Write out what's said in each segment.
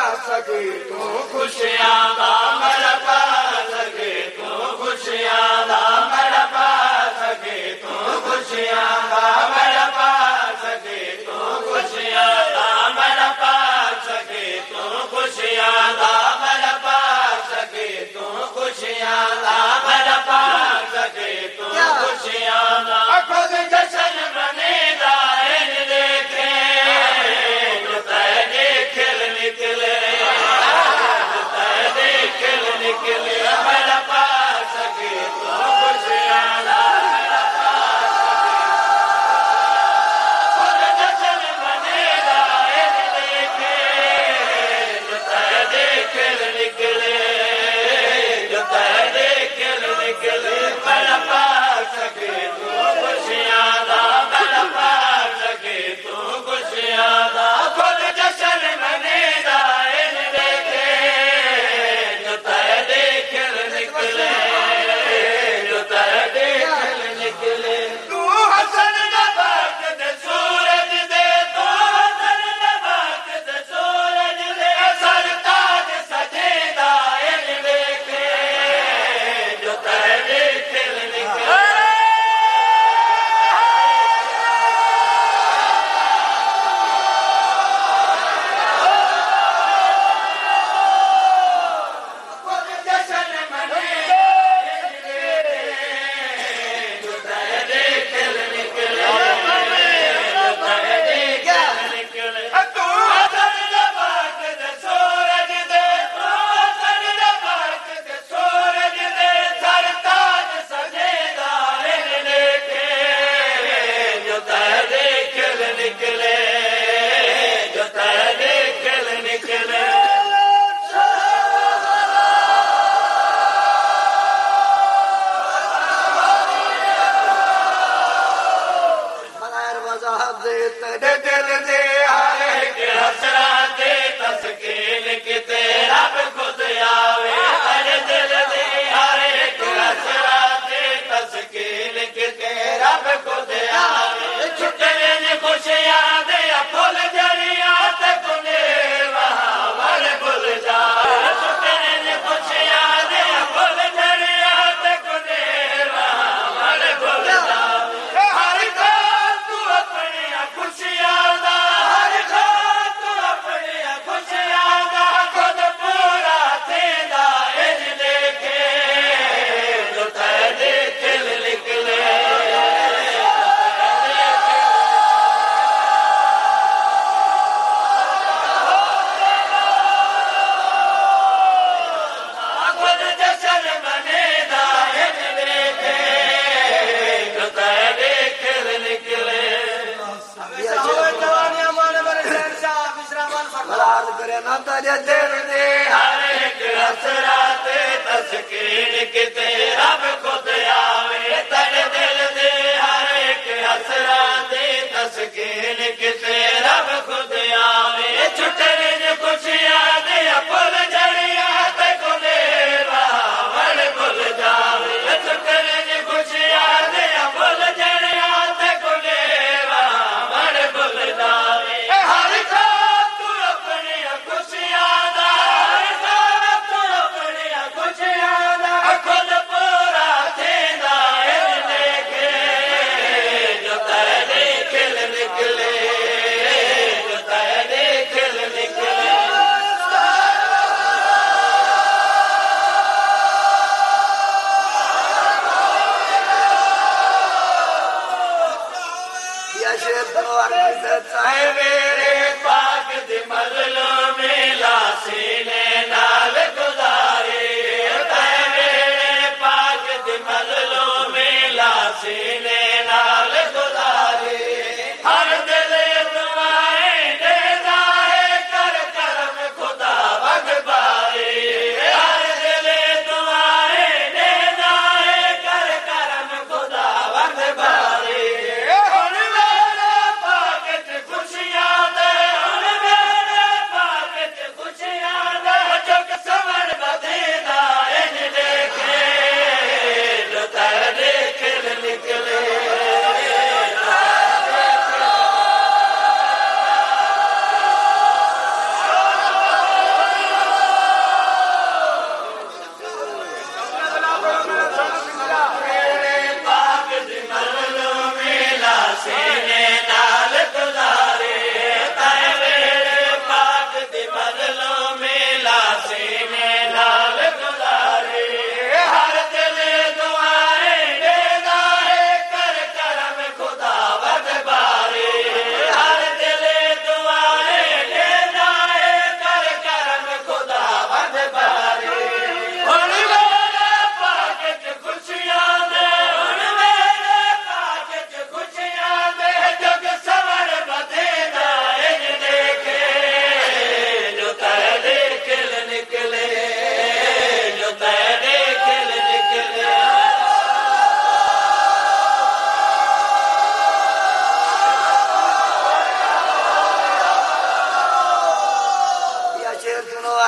सके तू खुशियां दा मेरा पा सके तू खुशियां दा मेरा पा सके तू खुशियां दा मेरा पा सके तू खुशियां दा मेरा पा सके तू खुशियां दा मेरा पा सके तू खुशियां दा मेरा पा सके तू खुशियां दा खुद जश्न मनेगा इन देखे जो तेरे खिल निकले जो तेरे खिल निकले मेरा पा सके तू खुशियां दा मेरा पा सके खुद जश्न मनेगा इन देखे जो तेरे खिल निकले जो तेरे खिल निकले मेरा पा सके तू खुशियां दा मेरा पा सके तू खुशियां दा खुद जश्न मनेगा इन देखे जो तेरे खिल निकले जो तेरे खिल निकले तू हसन दा वक्त दे सूरज दे तू हसन दा वक्त दे सूरज दे सरताज सजेदा इन देखे जो तेरे खिल निकले खुद जश्न मनेगा इन देखे जो तेरे खिल निकले जो तेरे खिल निकले तू हसन दा वक्त दे सूरज दे तू हसन दा वक्त दे सूरज दे सरताज सजेदा इन देखे जो तेरे खिल निकले जो तेरे खिल निकले बगैर वजह दे तेरे दिल दे हर एक हसरा दे तस्कीन किते रब खुद आवे तेरे दिल दे हर एक हसरा दे तस्कीन किते रब खुद आवे छुटने ने खुशियां दे फुल जड़ियां ते कुने वहां वर भुल जाए छुटने ने खुशियां दे फुल जड़ियां ते कुने वहां वर भुल जाए हर खान तू अपनी खुशियां दा हर खान तू अपनी खुशियां दा खुद पूरा थेंदा इन देखे जो तेरे खिल निकले खुद जश्न मनेगा इन देखे जो तेरे खिल निकले भलाल करे ना तेरे दिल दे हर एक हसरा ते तस्कीन किते रब खुद आवे तेरे दिल दे हर एक हसरा ते तस्कीन किते रब खुद आवे छुटने ने खुशियां दे फुल जड़ियां ते कुने वहां भुल जावे छुटने ने खुशियां दे फुल जड़ियां ते कुने वहां भुल जावे हर खान तू अपनी खुशियां दा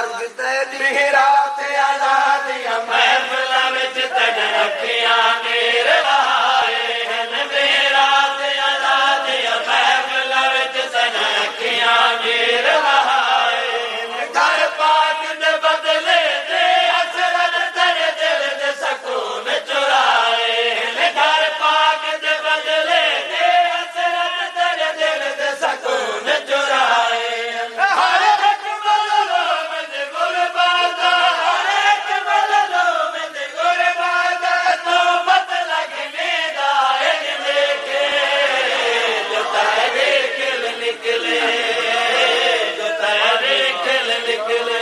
अर्ज किते रात आजादियां महफिलां विच तड़ रखियां मेरे बहाए रात आजादियां महफिलां विच तड़ रखियां मेरे बहाए घर पाक दे बदले दे हसरत तेरे दिल दे सकून चुराए घर पाक दे बदले दे हसरत तेरे दिल दे सकून चुराए हर एक मज़लूम दे गुरबाद हर एक मज़लूम दे गुरबाद तू मत लगने दा देखे जो तेरे खिल निकले जो तेरे खिल निकले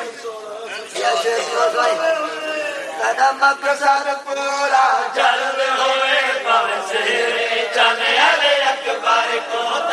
कदम कसर पूरा जल्द होए पावे से चले अकबर को